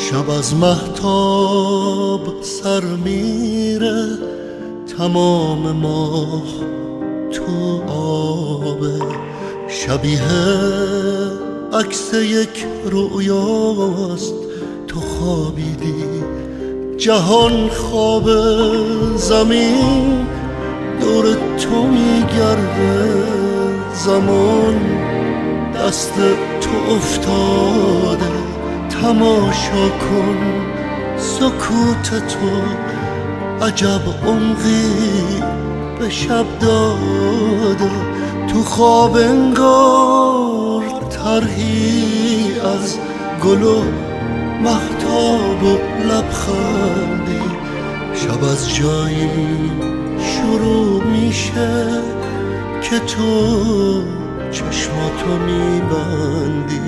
شب از مهتاب سر میره، تمام ماه تو آبه، شبیه عکس یک رویاست. تو خوابیدی جهان خواب، زمین دور تو میگرده، زمان دست تو افتاده. تماشا کن سکوت تو، عجب عمقی به شب داده. تو خواب انگار طرحی از گل و مهتاب و لبخندی. شب از جایی شروع میشه که تو چشماتو میبندی.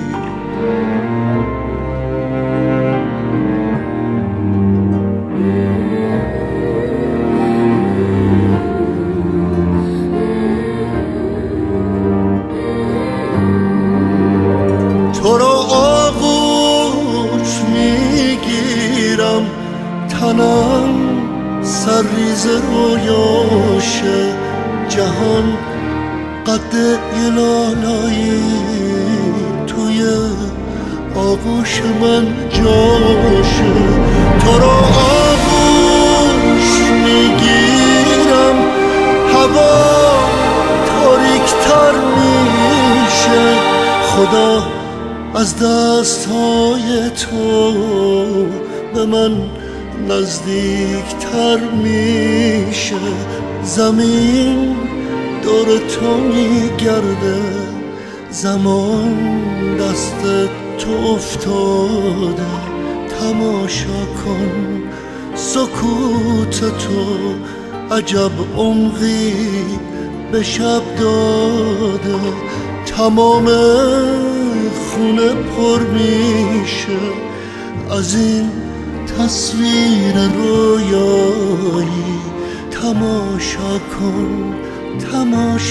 تو رو آغوش میگیرم، تنم سرریز رویاشه، جهان قد یه لالایی توی آغوش من جاشه. تو رو آغوش میگیرم، هوا تاریکتر میشه، خدا از دستهای تو به من نزدیکتر میشه. زمین دور تو میگرده، زمان دست تو افتاده. تماشا کن سکوت تو، عجب عمقی به شب داده. تمام خونه پر میشه از این تصویر رویایی. تماشا کن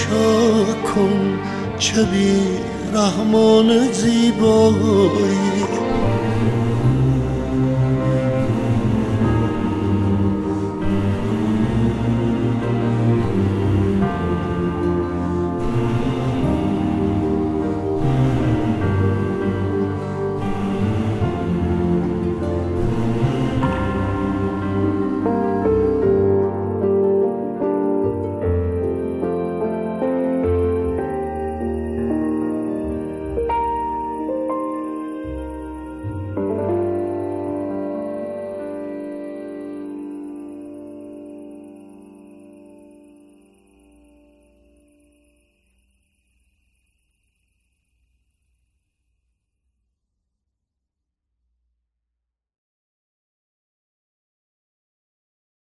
تماشا کن چه بی رحمان زیبایی.